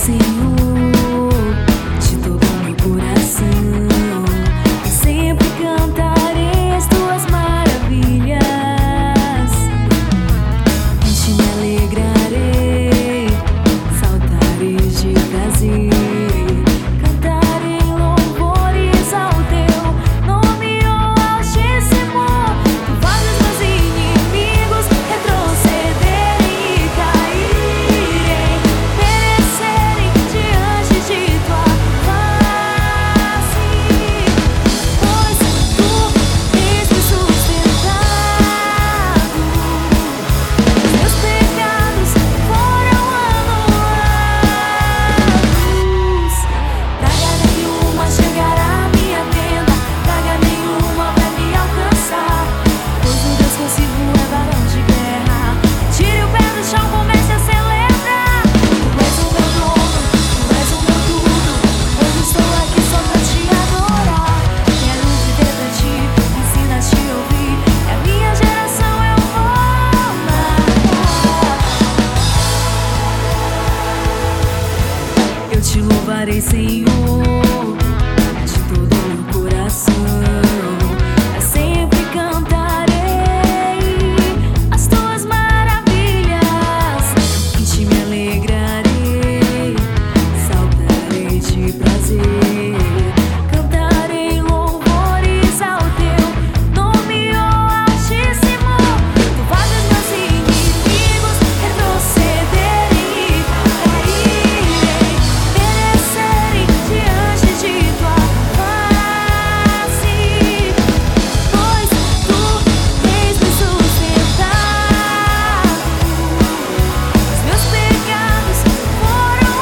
Senhor, de todo o meu coração, e sempre cantarei as tuas maravilhas. Em ti me alegrarei, saltarei de prazer. Te louvarei, Senhor, de todo o meu coração. Eu sempre cantarei as tuas maravilhas. Em ti me alegrarei, saltarei de prazer. Cantarei louvores ao teu nome, ó Altíssimo. Tu fazes meus inimigos retrocederem e caírem, diante de tua face, pois tu tens me sustentado. Os meus pecados foram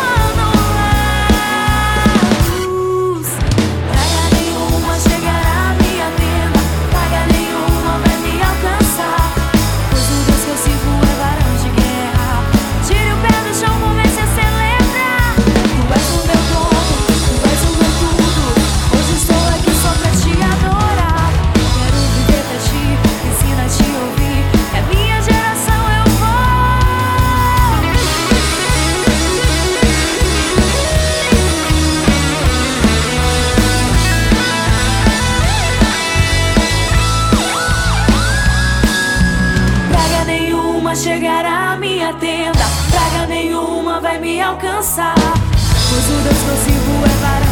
anulados. Praga nenhuma chegará à minha tenda, praga nenhuma vai me alcançar, pois o Deus que eu sirvo é varão de guerra. Tire o pé do chão, comece a celebrar. Tu és o meu dono, tu és o meu tudo. Hoje estou aqui só pra te adorar. Quero viver pra ti, ensina a te ouvir. É minha geração, eu vou. Praga nenhuma chegará à minha tenda, praga nenhuma vai me alcançar, pois o Deus que eu sirvo é varão